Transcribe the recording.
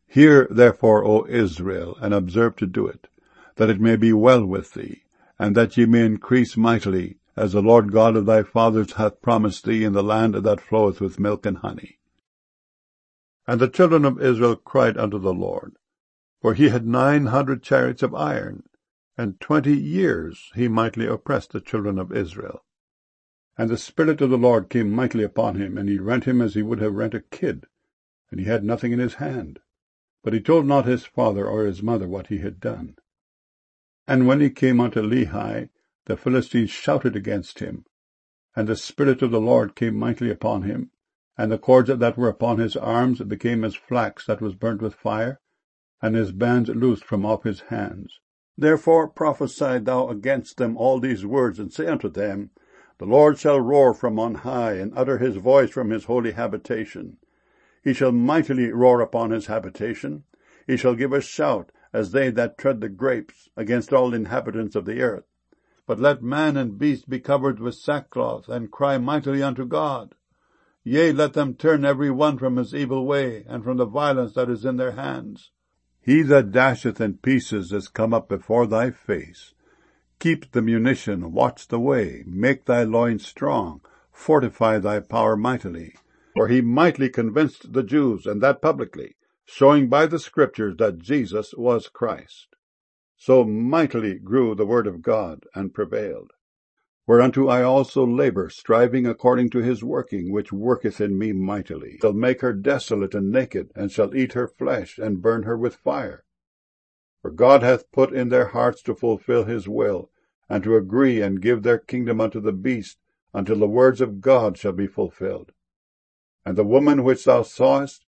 Hear therefore, O Israel, and observe to do it, that it may be well with thee, and that ye may increase mightily, as the Lord God of thy fathers hath promised thee in the land that floweth with milk and honey. And the children of Israel cried unto the Lord, for he had 900 chariots of iron, and 20 years he mightily oppressed the children of Israel. And the Spirit of the Lord came mightily upon him, and he rent him as he would have rent a kid, and he had nothing in his hand. But he told not his father or his mother what he had done. And when he came unto Lehi, the Philistines shouted against him. And the Spirit of the Lord came mightily upon him, and the cords that were upon his arms became as flax that was burnt with fire, and his bands loosed from off his hands. Therefore prophesy thou against them all these words, and say unto them, The Lord shall roar from on high, and utter his voice from his holy habitation. He shall mightily roar upon his habitation. He shall give a shout, as they that tread the grapes, against all inhabitants of the earth. But let man and beast be covered with sackcloth, and cry mightily unto God. Yea, let them turn every one from his evil way, and from the violence that is in their hands. He that dasheth in pieces is come up before thy face. Keep the munition, watch the way, make thy loins strong, fortify thy power mightily. For he mightily convinced the Jews, and that publicly, showing by the Scriptures that Jesus was Christ. So mightily grew the word of God, and prevailed. Whereunto I also labor, striving according to his working, which worketh in me mightily. Shall make her desolate and naked, and shall eat her flesh, and burn her with fire. For God hath put in their hearts to fulfill his will, and to agree and give their kingdom unto the beast, until the words of God shall be fulfilled. And the woman which thou sawest,